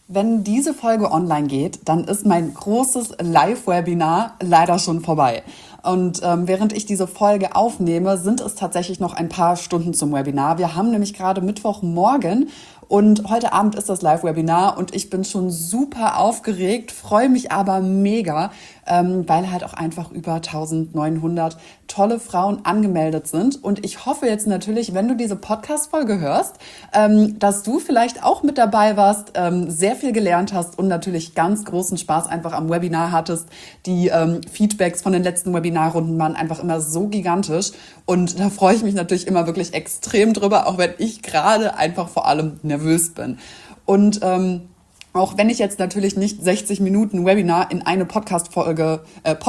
Wenn diese Folge online geht, dann ist mein großes Live-Webinar leider schon vorbei. Und während ich diese Folge aufnehme, sind es tatsächlich noch ein paar Stunden zum Webinar. Wir haben nämlich gerade Mittwochmorgen und heute Abend ist das Live-Webinar und ich bin schon super aufgeregt, freue mich aber mega, weil halt auch einfach über 1900 tolle Frauen angemeldet sind. Und ich hoffe jetzt natürlich, wenn du diese Podcast-Folge hörst, dass du vielleicht auch mit dabei warst, sehr viel gelernt hast und natürlich ganz großen Spaß einfach am Webinar hattest. Die Feedbacks von den letzten Webinarrunden waren einfach immer so gigantisch. Und da freue ich mich natürlich immer wirklich extrem drüber, auch wenn ich gerade einfach vor allem nervös bin. Und auch wenn ich jetzt natürlich nicht 60 Minuten Webinar in eine Podcast-Folge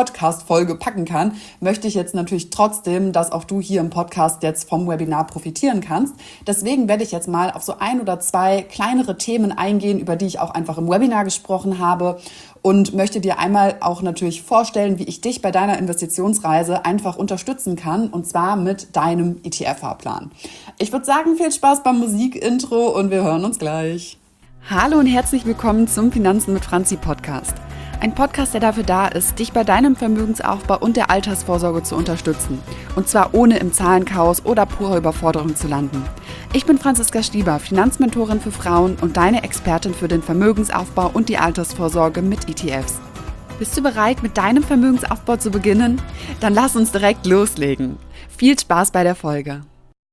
packen kann, möchte ich jetzt natürlich trotzdem, dass auch du hier im Podcast jetzt vom Webinar profitieren kannst. Deswegen werde ich jetzt mal auf so ein oder zwei kleinere Themen eingehen, über die ich auch einfach im Webinar gesprochen habe und möchte dir einmal auch natürlich vorstellen, wie ich dich bei deiner Investitionsreise einfach unterstützen kann, und zwar mit deinem ETF-Fahrplan. Ich würde sagen, viel Spaß beim Musikintro und wir hören uns gleich. Hallo und herzlich willkommen zum Finanzen mit Franzi Podcast. Ein Podcast, der dafür da ist, dich bei deinem Vermögensaufbau und der Altersvorsorge zu unterstützen. Und zwar ohne im Zahlenchaos oder purer Überforderung zu landen. Ich bin Franziska Stieber, Finanzmentorin für Frauen und deine Expertin für den Vermögensaufbau und die Altersvorsorge mit ETFs. Bist du bereit, mit deinem Vermögensaufbau zu beginnen? Dann lass uns direkt loslegen. Viel Spaß bei der Folge.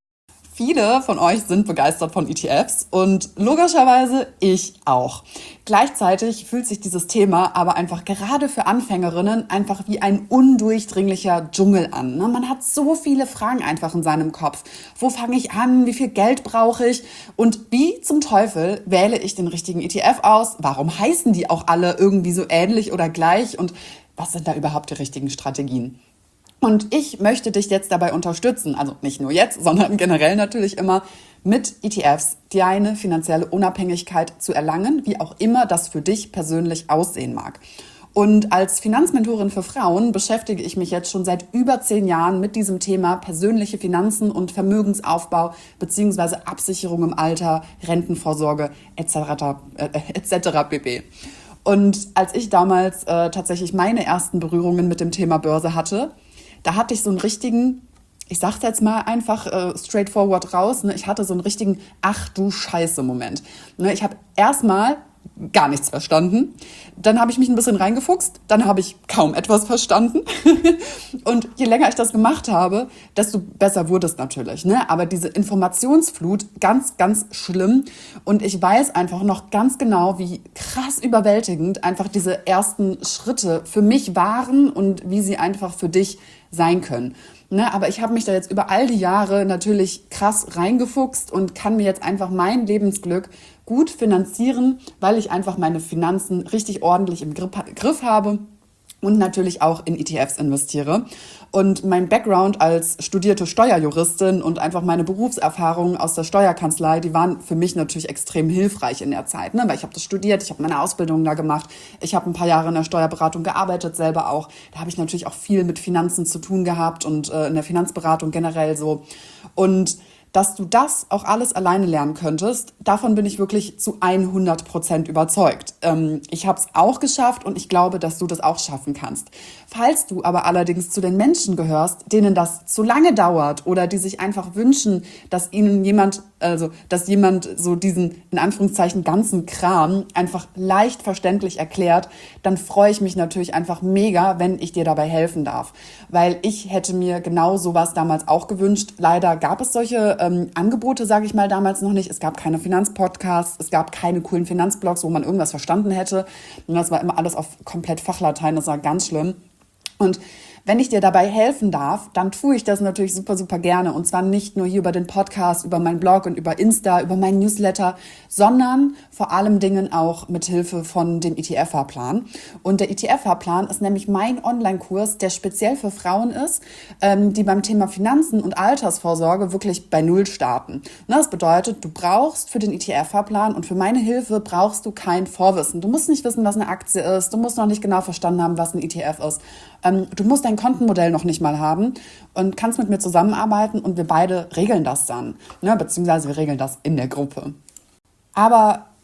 Viele von euch sind begeistert von ETFs und logischerweise ich auch. Gleichzeitig fühlt sich dieses Thema aber einfach gerade für Anfängerinnen einfach wie ein undurchdringlicher Dschungel an. Man hat so viele Fragen einfach in seinem Kopf. Wo fange ich an? Wie viel Geld brauche ich? Und wie zum Teufel wähle ich den richtigen ETF aus? Warum heißen die auch alle irgendwie so ähnlich oder gleich? Und was sind da überhaupt die richtigen Strategien? Und ich möchte dich jetzt dabei unterstützen, also nicht nur jetzt, sondern generell natürlich immer, mit ETFs deine finanzielle Unabhängigkeit zu erlangen, wie auch immer das für dich persönlich aussehen mag. Und als Finanzmentorin für Frauen beschäftige ich mich jetzt schon seit über 10 Jahren mit diesem Thema persönliche Finanzen und Vermögensaufbau bzw. Absicherung im Alter, Rentenvorsorge etc. pp. Und als ich damals tatsächlich meine ersten Berührungen mit dem Thema Börse hatte, da hatte ich so einen richtigen, ich sag's jetzt mal einfach straightforward raus, ich hatte so einen richtigen Ach du Scheiße Moment. Ich habe erstmal gar nichts verstanden, dann habe ich mich ein bisschen reingefuchst, dann habe ich kaum etwas verstanden und je länger ich das gemacht habe, desto besser wurde es natürlich. Aber diese Informationsflut, ganz, ganz schlimm, und ich weiß einfach noch ganz genau, wie krass überwältigend einfach diese ersten Schritte für mich waren und wie sie einfach für dich sein können. Aber ich habe mich da jetzt über all die Jahre natürlich krass reingefuchst und kann mir jetzt einfach mein Lebensglück gut finanzieren, weil ich einfach meine Finanzen richtig ordentlich im Griff habe und natürlich auch in ETFs investiere. Und mein Background als studierte Steuerjuristin und einfach meine Berufserfahrungen aus der Steuerkanzlei, die waren für mich natürlich extrem hilfreich in der Zeit, weil ich habe das studiert, ich habe meine Ausbildung da gemacht, ich habe ein paar Jahre in der Steuerberatung gearbeitet, selber auch. Da habe ich natürlich auch viel mit Finanzen zu tun gehabt und in der Finanzberatung generell so. Und dass du das auch alles alleine lernen könntest, davon bin ich wirklich zu 100% überzeugt. Ich habe es auch geschafft und ich glaube, dass du das auch schaffen kannst. Falls du aber allerdings zu den Menschen gehörst, denen das zu lange dauert oder die sich einfach wünschen, dass ihnen jemand so diesen, in Anführungszeichen, ganzen Kram einfach leicht verständlich erklärt, dann freue ich mich natürlich einfach mega, wenn ich dir dabei helfen darf. Weil ich hätte mir genau sowas damals auch gewünscht. Leider gab es solche Angebote, sage ich mal, damals noch nicht. Es gab keine Finanzpodcasts, es gab keine coolen Finanzblogs, wo man irgendwas verstanden hätte. Und das war immer alles auf komplett Fachlatein, das war ganz schlimm. Und wenn ich dir dabei helfen darf, dann tue ich das natürlich super, super gerne. Und zwar nicht nur hier über den Podcast, über meinen Blog und über Insta, über meinen Newsletter, sondern vor allem Dingen auch mit Hilfe von dem ETF-Fahrplan. Und der ETF-Fahrplan ist nämlich mein Online-Kurs, der speziell für Frauen ist, die beim Thema Finanzen und Altersvorsorge wirklich bei Null starten. Das bedeutet, du brauchst für den ETF-Fahrplan und für meine Hilfe brauchst du kein Vorwissen. Du musst nicht wissen, was eine Aktie ist. Du musst noch nicht genau verstanden haben, was ein ETF ist. Du musst dein Kontenmodell noch nicht mal haben und kannst mit mir zusammenarbeiten und wir beide regeln das dann, beziehungsweise wir regeln das in der Gruppe. Aber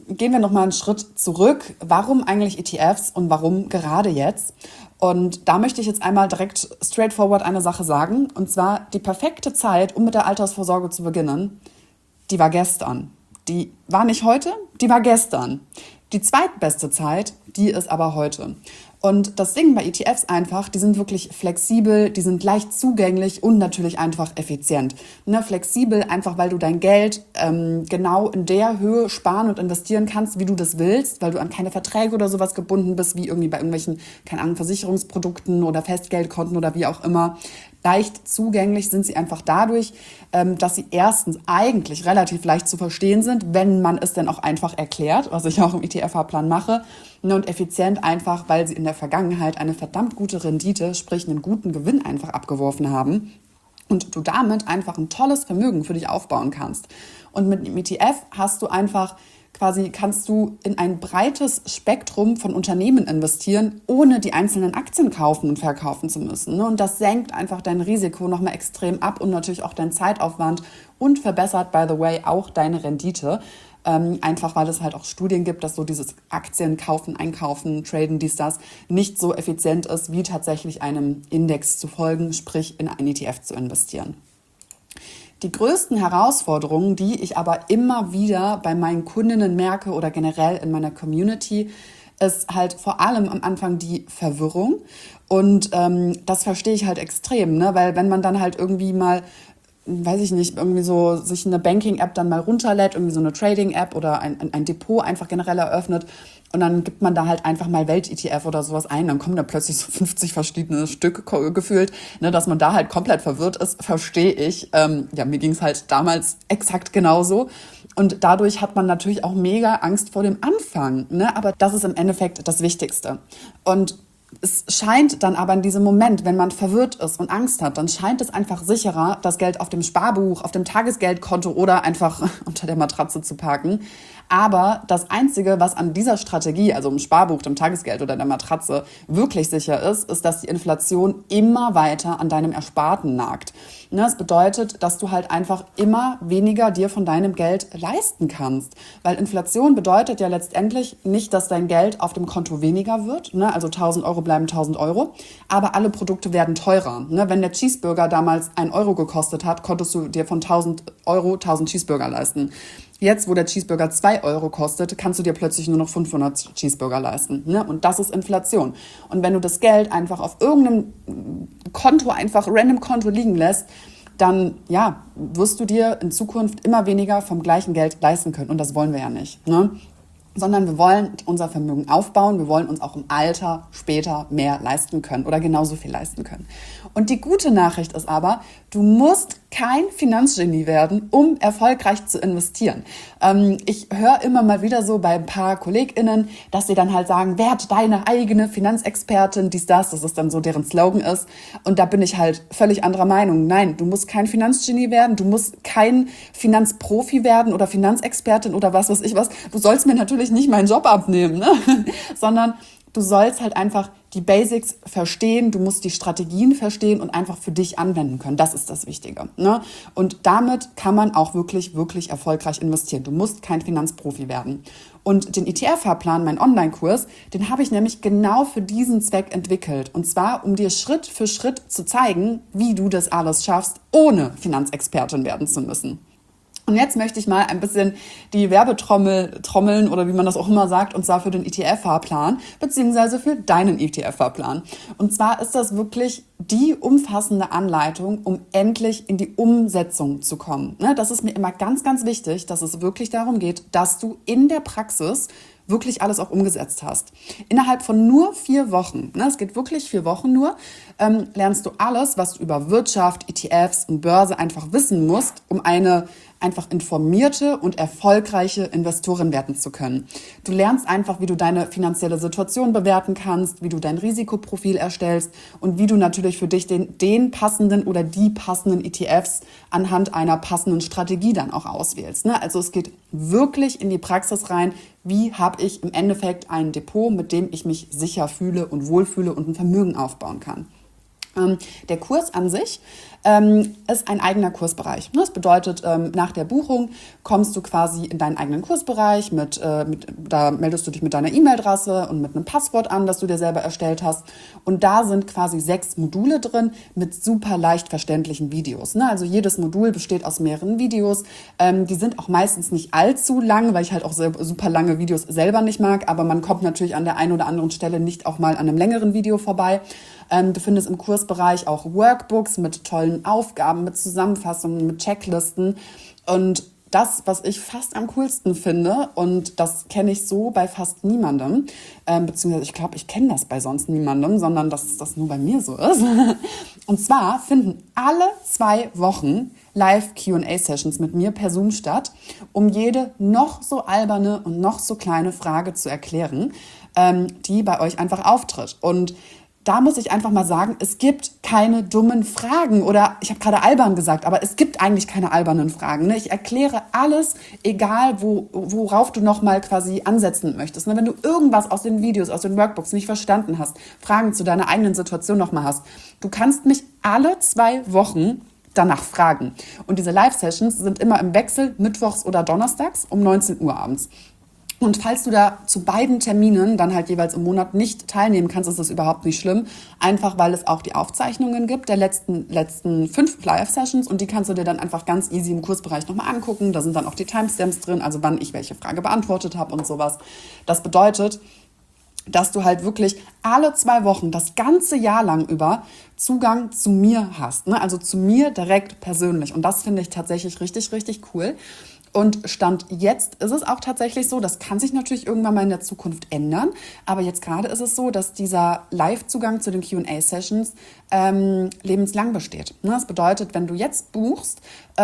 gehen wir nochmal einen Schritt zurück. Warum eigentlich ETFs und warum gerade jetzt? Und da möchte ich jetzt einmal direkt straightforward eine Sache sagen. Und zwar die perfekte Zeit, um mit der Altersvorsorge zu beginnen, die war gestern. Die war nicht heute, die war gestern. Die zweitbeste Zeit, die ist aber heute. Und das Ding bei ETFs einfach, die sind wirklich flexibel, die sind leicht zugänglich und natürlich einfach effizient. Ne, flexibel einfach, weil du dein Geld genau in der Höhe sparen und investieren kannst, wie du das willst, weil du an keine Verträge oder sowas gebunden bist, wie irgendwie bei irgendwelchen, keine Ahnung, Versicherungsprodukten oder Festgeldkonten oder wie auch immer. Leicht zugänglich sind sie einfach dadurch, dass sie erstens eigentlich relativ leicht zu verstehen sind, wenn man es dann auch einfach erklärt, was ich auch im ETF-Fahrplan mache. Und effizient einfach, weil sie in der Vergangenheit eine verdammt gute Rendite, sprich einen guten Gewinn einfach abgeworfen haben. Und du damit einfach ein tolles Vermögen für dich aufbauen kannst. Und mit dem ETF hast du einfach kannst du in ein breites Spektrum von Unternehmen investieren, ohne die einzelnen Aktien kaufen und verkaufen zu müssen. Und das senkt einfach dein Risiko nochmal extrem ab und natürlich auch deinen Zeitaufwand und verbessert, by the way, auch deine Rendite. Einfach weil es halt auch Studien gibt, dass so dieses Aktien kaufen, einkaufen, traden, dies, das nicht so effizient ist, wie tatsächlich einem Index zu folgen, sprich in ein ETF zu investieren. Die größten Herausforderungen, die ich aber immer wieder bei meinen Kundinnen merke oder generell in meiner Community, ist halt vor allem am Anfang die Verwirrung. Und das verstehe ich halt extrem, ne? Weil wenn man dann halt irgendwie mal, weiß ich nicht, irgendwie so sich eine Banking-App dann mal runterlädt, irgendwie so eine Trading-App oder ein Depot einfach generell eröffnet und dann gibt man da halt einfach mal Welt-ETF oder sowas ein, dann kommen da plötzlich so 50 verschiedene Stücke gefühlt, ne, dass man da halt komplett verwirrt ist, verstehe ich. Ja, mir ging es halt damals exakt genauso. Und dadurch hat man natürlich auch mega Angst vor dem Anfang, ne? Aber das ist im Endeffekt das Wichtigste. Und es scheint dann aber in diesem Moment, wenn man verwirrt ist und Angst hat, dann scheint es einfach sicherer, das Geld auf dem Sparbuch, auf dem Tagesgeldkonto oder einfach unter der Matratze zu parken. Aber das Einzige, was an dieser Strategie, also im Sparbuch, dem Tagesgeld oder der Matratze, wirklich sicher ist, ist, dass die Inflation immer weiter an deinem Ersparten nagt. Das bedeutet, dass du halt einfach immer weniger dir von deinem Geld leisten kannst. Weil Inflation bedeutet ja letztendlich nicht, dass dein Geld auf dem Konto weniger wird. Also 1.000 Euro bleiben 1.000 Euro. Aber alle Produkte werden teurer. Wenn der Cheeseburger damals 1 Euro gekostet hat, konntest du dir von 1.000 Euro 1.000 Cheeseburger leisten. Jetzt, wo der Cheeseburger 2 Euro kostet, kannst du dir plötzlich nur noch 500 Cheeseburger leisten. Und das ist Inflation. Und wenn du das Geld einfach auf irgendeinem Konto, einfach random Konto liegen lässt, dann ja, wirst du dir in Zukunft immer weniger vom gleichen Geld leisten können. Und das wollen wir ja nicht, ne? Sondern wir wollen unser Vermögen aufbauen, wir wollen uns auch im Alter später mehr leisten können oder genauso viel leisten können. Und die gute Nachricht ist aber, du musst kein Finanzgenie werden, um erfolgreich zu investieren. Ich höre immer mal wieder so bei ein paar KollegInnen, dass sie dann halt sagen, werd deine eigene Finanzexpertin, dies, das ist dann so deren Slogan ist. Und da bin ich halt völlig anderer Meinung. Nein, du musst kein Finanzgenie werden, du musst kein Finanzprofi werden oder Finanzexpertin oder was weiß ich was. Du sollst mir natürlich nicht meinen Job abnehmen, ne? Sondern du sollst halt einfach die Basics verstehen, du musst die Strategien verstehen und einfach für dich anwenden können. Das ist das Wichtige, ne? Und damit kann man auch wirklich, wirklich erfolgreich investieren. Du musst kein Finanzprofi werden. Und den ETF-Fahrplan, meinen Online-Kurs, den habe ich nämlich genau für diesen Zweck entwickelt. Und zwar, um dir Schritt für Schritt zu zeigen, wie du das alles schaffst, ohne Finanzexpertin werden zu müssen. Und jetzt möchte ich mal ein bisschen die Werbetrommel trommeln oder wie man das auch immer sagt, und zwar für den ETF-Fahrplan beziehungsweise für deinen ETF-Fahrplan. Und zwar ist das wirklich die umfassende Anleitung, um endlich in die Umsetzung zu kommen. Das ist mir immer ganz, ganz wichtig, dass es wirklich darum geht, dass du in der Praxis wirklich alles auch umgesetzt hast. Innerhalb von nur 4 Wochen, es geht wirklich 4 Wochen nur, lernst du alles, was du über Wirtschaft, ETFs und Börse einfach wissen musst, um eine einfach informierte und erfolgreiche Investorin werden zu können. Du lernst einfach, wie du deine finanzielle Situation bewerten kannst, wie du dein Risikoprofil erstellst und wie du natürlich für dich den passenden oder die passenden ETFs anhand einer passenden Strategie dann auch auswählst. Also es geht wirklich in die Praxis rein, wie habe ich im Endeffekt ein Depot, mit dem ich mich sicher fühle und wohlfühle und ein Vermögen aufbauen kann. Der Kurs an sich ist ein eigener Kursbereich. Das bedeutet, nach der Buchung kommst du quasi in deinen eigenen Kursbereich. Da meldest du dich mit deiner E-Mail-Adresse und mit einem Passwort an, das du dir selber erstellt hast. Und da sind quasi 6 Module drin mit super leicht verständlichen Videos. Also jedes Modul besteht aus mehreren Videos. Die sind auch meistens nicht allzu lang, weil ich halt auch super lange Videos selber nicht mag. Aber man kommt natürlich an der einen oder anderen Stelle nicht auch mal an einem längeren Video vorbei. Du findest im Kursbereich auch Workbooks mit tollen Aufgaben, mit Zusammenfassungen, mit Checklisten. Und das, was ich fast am coolsten finde, und das kenne ich so bei fast niemandem, beziehungsweise ich glaube, ich kenne das bei sonst niemandem, sondern dass das nur bei mir so ist. Und zwar finden alle 2 Wochen Live-Q&A-Sessions mit mir per Zoom statt, um jede noch so alberne und noch so kleine Frage zu erklären, die bei euch einfach auftritt. Und da muss ich einfach mal sagen, es gibt keine dummen Fragen oder ich habe gerade albern gesagt, aber es gibt eigentlich keine albernen Fragen. Ich erkläre alles, egal worauf du nochmal quasi ansetzen möchtest. Wenn du irgendwas aus den Videos, aus den Workbooks nicht verstanden hast, Fragen zu deiner eigenen Situation nochmal hast, du kannst mich alle 2 Wochen danach fragen. Und diese Live-Sessions sind immer im Wechsel, mittwochs oder donnerstags um 19 Uhr abends. Und falls du da zu beiden Terminen dann halt jeweils im Monat nicht teilnehmen kannst, ist das überhaupt nicht schlimm. Einfach, weil es auch die Aufzeichnungen gibt der letzten 5 Live-Sessions und die kannst du dir dann einfach ganz easy im Kursbereich nochmal angucken. Da sind dann auch die Timestamps drin, also wann ich welche Frage beantwortet habe und sowas. Das bedeutet, dass du halt wirklich alle 2 Wochen, das ganze Jahr lang über, Zugang zu mir hast. Also zu mir direkt persönlich. Und das finde ich tatsächlich richtig, richtig cool. Und Stand jetzt ist es auch tatsächlich so, das kann sich natürlich irgendwann mal in der Zukunft ändern, aber jetzt gerade ist es so, dass dieser Live-Zugang zu den Q&A-Sessions lebenslang besteht. Das bedeutet, wenn du jetzt buchst,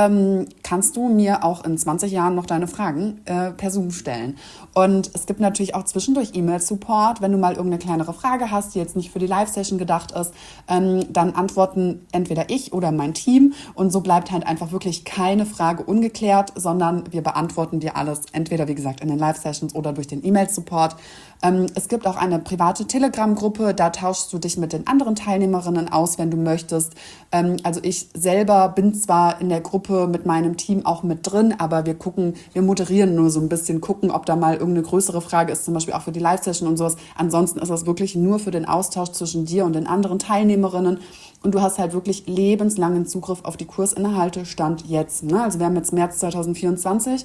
kannst du mir auch in 20 Jahren noch deine Fragen per Zoom stellen. Und es gibt natürlich auch zwischendurch E-Mail-Support, wenn du mal irgendeine kleinere Frage hast, die jetzt nicht für die Live-Session gedacht ist, dann antworten entweder ich oder mein Team und so bleibt halt einfach wirklich keine Frage ungeklärt, sondern wir beantworten dir alles, entweder wie gesagt in den Live-Sessions oder durch den E-Mail-Support. Es gibt auch eine private Telegram-Gruppe, da tauschst du dich mit den anderen Teilnehmerinnen aus, wenn du möchtest. Also ich selber bin zwar in der Gruppe mit meinem Team auch mit drin, aber wir moderieren nur so ein bisschen, gucken, ob da mal irgendeine größere Frage ist, zum Beispiel auch für die Live-Session und sowas. Ansonsten ist das wirklich nur für den Austausch zwischen dir und den anderen Teilnehmerinnen. Und du hast halt wirklich lebenslangen Zugriff auf die Kursinhalte, Stand jetzt. Also wir haben jetzt März 2024.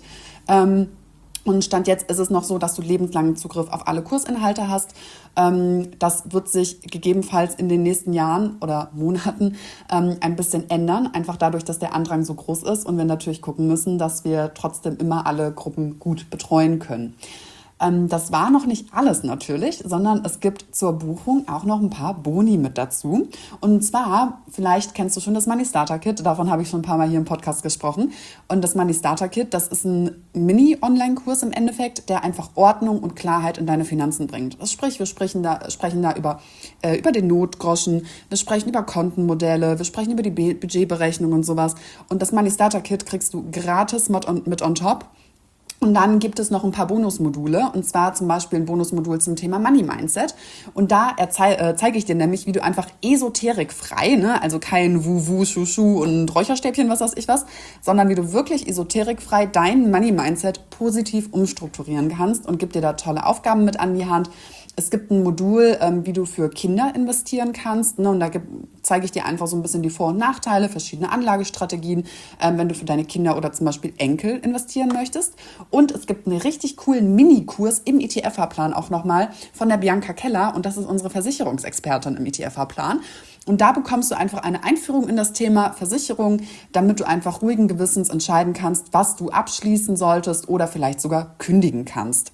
Und Stand jetzt ist es noch so, dass du lebenslangen Zugriff auf alle Kursinhalte hast. Das wird sich gegebenenfalls in den nächsten Jahren oder Monaten ein bisschen ändern. Einfach dadurch, dass der Andrang so groß ist und wir natürlich gucken müssen, dass wir trotzdem immer alle Gruppen gut betreuen können. Das war noch nicht alles natürlich, sondern es gibt zur Buchung auch noch ein paar Boni mit dazu. Und zwar, vielleicht kennst du schon das Money Starter Kit, davon habe ich schon ein paar Mal hier im Podcast gesprochen. Und das Money Starter Kit, das ist ein Mini-Online-Kurs im Endeffekt, der einfach Ordnung und Klarheit in deine Finanzen bringt. Sprich, wir sprechen da über den Notgroschen, wir sprechen über Kontenmodelle, wir sprechen über die Budgetberechnung und sowas. Und das Money Starter Kit kriegst du gratis mit on top. Und dann gibt es noch ein paar Bonusmodule, und zwar zum Beispiel ein Bonusmodul zum Thema Money Mindset. Und da zeige ich dir nämlich, wie du einfach esoterikfrei, also kein Wu-Wu, Schu-Schu und Räucherstäbchen, was weiß ich was, sondern wie du wirklich esoterikfrei dein Money Mindset positiv umstrukturieren kannst und gib dir da tolle Aufgaben mit an die Hand. Es gibt ein Modul, wie du für Kinder investieren kannst, und da zeige ich dir einfach so ein bisschen die Vor- und Nachteile, verschiedene Anlagestrategien, wenn du für deine Kinder oder zum Beispiel Enkel investieren möchtest. Und es gibt einen richtig coolen Minikurs im ETF-Fahrplan auch nochmal von der Bianca Keller, und das ist unsere Versicherungsexpertin im ETF-Fahrplan. Und da bekommst du einfach eine Einführung in das Thema Versicherung, damit du einfach ruhigen Gewissens entscheiden kannst, was du abschließen solltest oder vielleicht sogar kündigen kannst.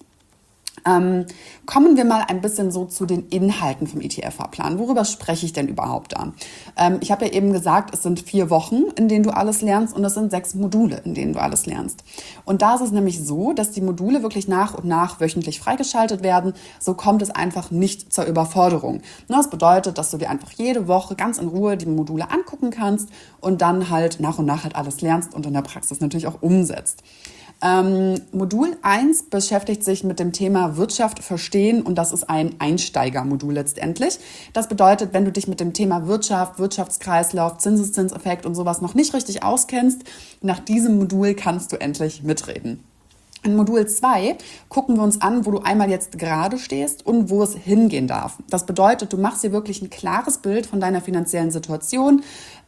Kommen wir mal ein bisschen so zu den Inhalten vom ETF-Fahrplan. Worüber spreche ich denn überhaupt da? Ich habe ja eben gesagt, es sind 4 Wochen, in denen du alles lernst, und es sind 6 Module, in denen du alles lernst. Und da ist es nämlich so, dass die Module wirklich nach und nach wöchentlich freigeschaltet werden. So kommt es einfach nicht zur Überforderung. Das bedeutet, dass du dir einfach jede Woche ganz in Ruhe die Module angucken kannst und dann halt nach und nach halt alles lernst und in der Praxis natürlich auch umsetzt. Modul 1 beschäftigt sich mit dem Thema, Thema Wirtschaft verstehen und das ist ein Einsteigermodul letztendlich. Das bedeutet, wenn du dich mit dem Thema Wirtschaft, Wirtschaftskreislauf, Zinseszinseffekt und sowas noch nicht richtig auskennst, nach diesem Modul kannst du endlich mitreden. In Modul 2 gucken wir uns an, wo du einmal jetzt gerade stehst und wo es hingehen darf. Das bedeutet, du machst dir wirklich ein klares Bild von deiner finanziellen Situation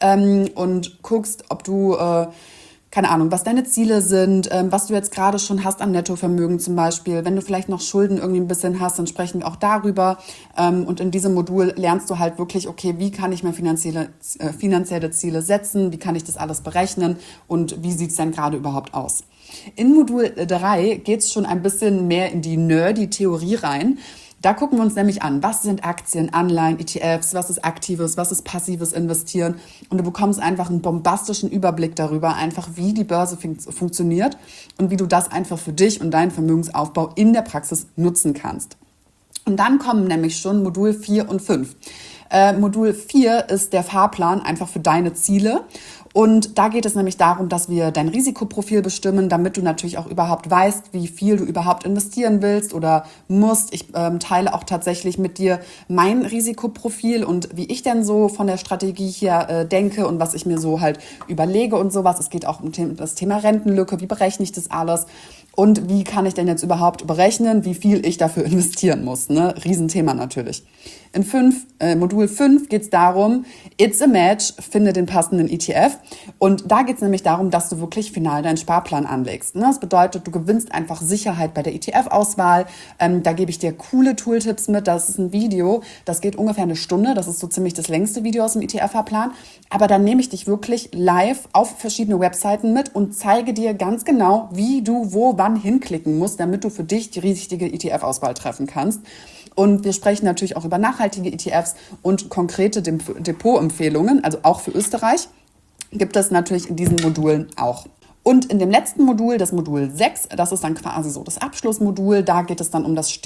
und guckst, ob du, keine Ahnung, was deine Ziele sind, was du jetzt gerade schon hast an Nettovermögen zum Beispiel. Wenn du vielleicht noch Schulden irgendwie ein bisschen hast, dann sprechen wir auch darüber. Und in diesem Modul lernst du halt wirklich, okay, wie kann ich mir finanzielle Ziele setzen, wie kann ich das alles berechnen und wie sieht es denn gerade überhaupt aus. In Modul 3 geht es schon ein bisschen mehr in die Nerdy-Theorie rein. Da gucken wir uns nämlich an, was sind Aktien, Anleihen, ETFs, was ist aktives, was ist passives Investieren. Und du bekommst einfach einen bombastischen Überblick darüber, einfach wie die Börse funktioniert und wie du das einfach für dich und deinen Vermögensaufbau in der Praxis nutzen kannst. Und dann kommen nämlich schon Modul 4 und 5. Modul 4 ist der Fahrplan einfach für deine Ziele. Und da geht es nämlich darum, dass wir dein Risikoprofil bestimmen, damit du natürlich auch überhaupt weißt, wie viel du überhaupt investieren willst oder musst. Ich teile auch tatsächlich mit dir mein Risikoprofil und wie ich denn so von der Strategie hier denke und was ich mir so halt überlege und sowas. Es geht auch um das Thema Rentenlücke, wie berechne ich das alles und wie kann ich denn jetzt überhaupt berechnen, wie viel ich dafür investieren muss. Ne? Riesenthema natürlich. In Modul 5 geht es darum, it's a match, finde den passenden ETF. Und da geht es nämlich darum, dass du wirklich final deinen Sparplan anlegst. Das bedeutet, du gewinnst einfach Sicherheit bei der ETF-Auswahl. Da gebe ich dir coole Tooltips mit. Das ist ein Video, das geht ungefähr eine Stunde. Das ist so ziemlich das längste Video aus dem ETF-Fahrplan. Aber dann nehme ich dich wirklich live auf verschiedene Webseiten mit und zeige dir ganz genau, wie du wo wann hinklicken musst, damit du für dich die richtige ETF-Auswahl treffen kannst. Und wir sprechen natürlich auch über nachhaltige ETFs und konkrete Depotempfehlungen, also auch für Österreich, gibt es natürlich in diesen Modulen auch. Und in dem letzten Modul, das Modul 6, das ist dann quasi so das Abschlussmodul, da geht es dann um das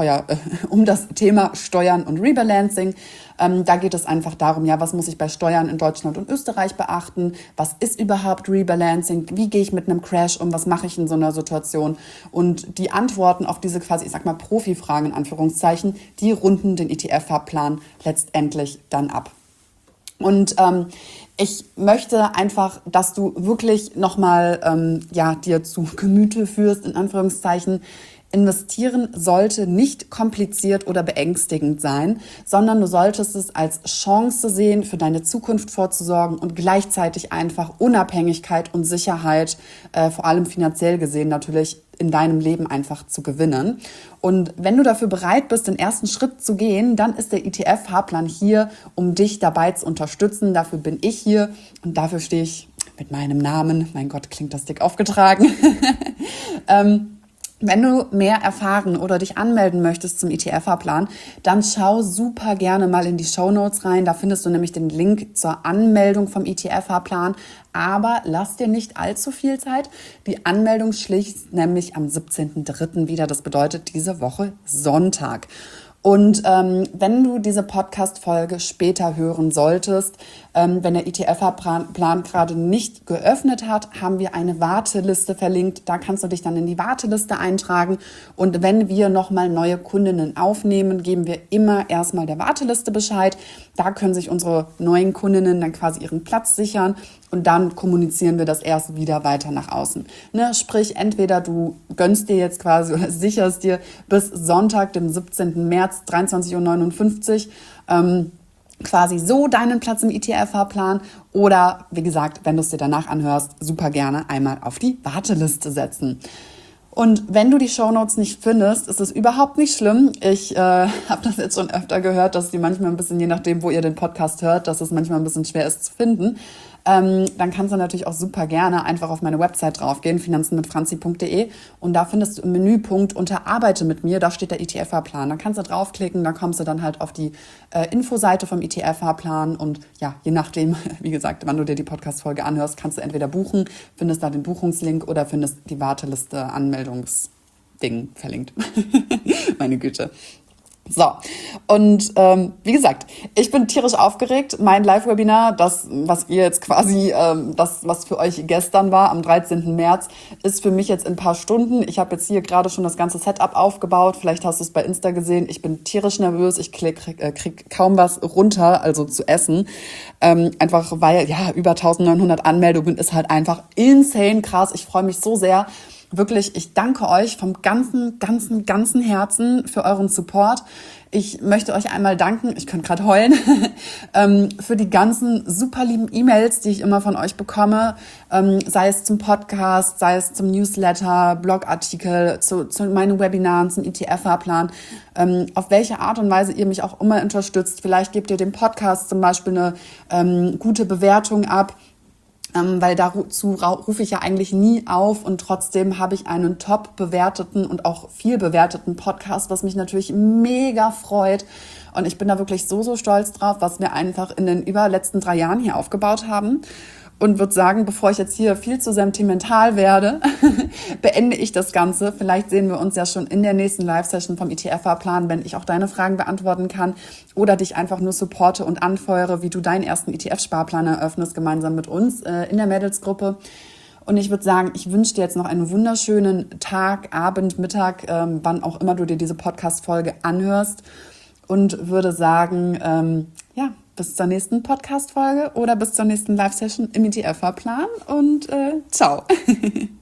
Thema Steuern und Rebalancing. Da geht es einfach darum, ja, was muss ich bei Steuern in Deutschland und Österreich beachten? Was ist überhaupt Rebalancing? Wie gehe ich mit einem Crash um? Was mache ich in so einer Situation? Und die Antworten auf diese quasi, ich sag mal, Profi-Fragen in Anführungszeichen, die runden den ETF-Fahrplan letztendlich dann ab. Und ich möchte einfach, dass du wirklich nochmal dir zu Gemüte führst, in Anführungszeichen. Investieren sollte nicht kompliziert oder beängstigend sein, sondern du solltest es als Chance sehen, für deine Zukunft vorzusorgen und gleichzeitig einfach Unabhängigkeit und Sicherheit, vor allem finanziell gesehen natürlich, in deinem Leben einfach zu gewinnen. Und wenn du dafür bereit bist, den ersten Schritt zu gehen, dann ist der ETF-Fahrplan hier, um dich dabei zu unterstützen. Dafür bin ich hier und dafür stehe ich mit meinem Namen. Mein Gott, klingt das dick aufgetragen. Wenn du mehr erfahren oder dich anmelden möchtest zum ETF-Fahrplan, dann schau super gerne mal in die Shownotes rein. Da findest du nämlich den Link zur Anmeldung vom ETF-Fahrplan. Aber lass dir nicht allzu viel Zeit. Die Anmeldung schließt nämlich am 17.03. wieder. Das bedeutet diese Woche Sonntag. Und wenn du diese Podcast-Folge später hören solltest, wenn der ETF-Plan gerade nicht geöffnet hat, haben wir eine Warteliste verlinkt. Da kannst du dich dann in die Warteliste eintragen. Und wenn wir nochmal neue Kundinnen aufnehmen, geben wir immer erstmal der Warteliste Bescheid. Da können sich unsere neuen Kundinnen dann quasi ihren Platz sichern. Und dann kommunizieren wir das erst wieder weiter nach außen. Ne? Sprich, entweder du gönnst dir jetzt quasi oder sicherst dir bis Sonntag, dem 17. März, 23.59 Uhr, quasi so deinen Platz im ETF-Fahrplan oder, wie gesagt, wenn du es dir danach anhörst, super gerne einmal auf die Warteliste setzen. Und wenn du die Shownotes nicht findest, ist es überhaupt nicht schlimm. Ich habe das jetzt schon öfter gehört, dass die manchmal ein bisschen, je nachdem, wo ihr den Podcast hört, dass es manchmal ein bisschen schwer ist zu finden. Dann kannst du natürlich auch super gerne einfach auf meine Website draufgehen, finanzenmitfranzi.de, und da findest du im Menüpunkt unter Arbeite mit mir, da steht der ETF-Fahrplan. Da kannst du draufklicken, da kommst du dann halt auf die Infoseite vom ETF-Fahrplan und ja, je nachdem, wie gesagt, wann du dir die Podcast-Folge anhörst, kannst du entweder buchen, findest da den Buchungslink oder findest die Warteliste Anmeldungsding verlinkt. Meine Güte. So, und wie gesagt, ich bin tierisch aufgeregt. Mein Live-Webinar, das, was ihr jetzt quasi, das, was für euch gestern war, am 13. März, ist für mich jetzt in ein paar Stunden. Ich habe jetzt hier gerade schon das ganze Setup aufgebaut. Vielleicht hast du es bei Insta gesehen. Ich bin tierisch nervös. Ich krieg kaum was runter, also zu essen. Einfach weil, ja, über 1900 Anmeldungen ist halt einfach insane krass. Ich freue mich so sehr. Wirklich, ich danke euch vom ganzen Herzen für euren Support. Ich möchte euch einmal danken, ich könnte gerade heulen, für die ganzen super lieben E-Mails, die ich immer von euch bekomme, sei es zum Podcast, sei es zum Newsletter, Blogartikel, zu meinen Webinaren, zum ETF-Fahrplan, auf welche Art und Weise ihr mich auch immer unterstützt. Vielleicht gebt ihr dem Podcast zum Beispiel eine gute Bewertung ab. Weil dazu rufe ich ja eigentlich nie auf und trotzdem habe ich einen top bewerteten und auch viel bewerteten Podcast, was mich natürlich mega freut. Und ich bin da wirklich so stolz drauf, was wir einfach in den letzten 3 Jahren hier aufgebaut haben. Und würde sagen, bevor ich jetzt hier viel zu sentimental werde, beende ich das Ganze. Vielleicht sehen wir uns ja schon in der nächsten Live-Session vom ETF-Fahrplan, wenn ich auch deine Fragen beantworten kann oder dich einfach nur supporte und anfeuere, wie du deinen ersten ETF-Sparplan eröffnest, gemeinsam mit uns in der Mädelsgruppe. Und ich würde sagen, ich wünsche dir jetzt noch einen wunderschönen Tag, Abend, Mittag, wann auch immer du dir diese Podcast-Folge anhörst. Und würde sagen, ja, bis zur nächsten Podcast-Folge oder bis zur nächsten Live-Session im ETF-Fahrplan und ciao.